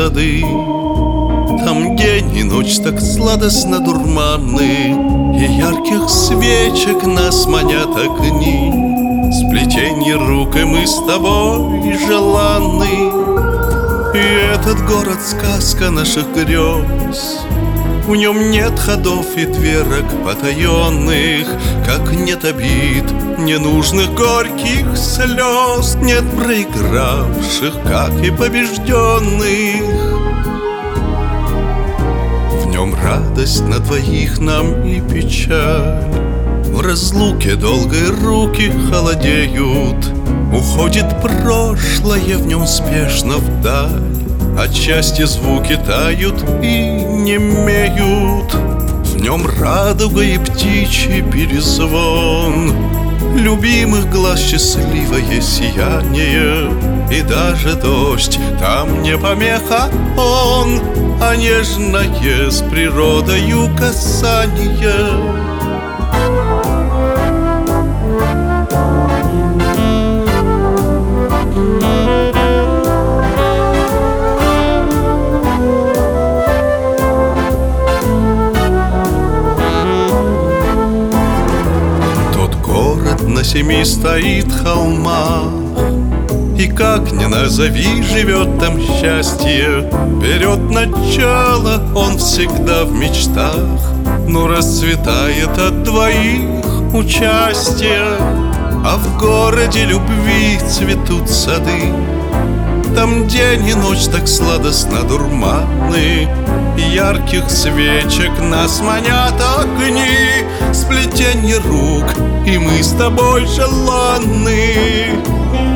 сады. Там день и ночь так сладостно дурманы, и ярких свечек нас манят огни. Сплетенье рук, и мы с тобой желанны. И этот город — сказка наших грез. В нем нет ходов и дверок потаенных, как нет обид, ненужных горьких слез. Нет проигравших, как и побежденных. В нем радость на двоих нам и печаль. В разлуке долгие руки холодеют. Уходит прошлое в нем спешно вдаль. Отчасти звуки тают и немеют. В нем радуга и птичий перезвон, любимых глаз счастливое сияние. И даже дождь там не помеха он, а нежное с природою касание. На 7 стоит холмах, и как ни назови, живет там счастье. Берет начало он всегда в мечтах, но расцветает от двоих участия. А в городе любви цветут сады. Там день и ночь так сладостно дурманы, ярких свечек нас манят огни. Сплетенье рук, и мы с тобой желанны.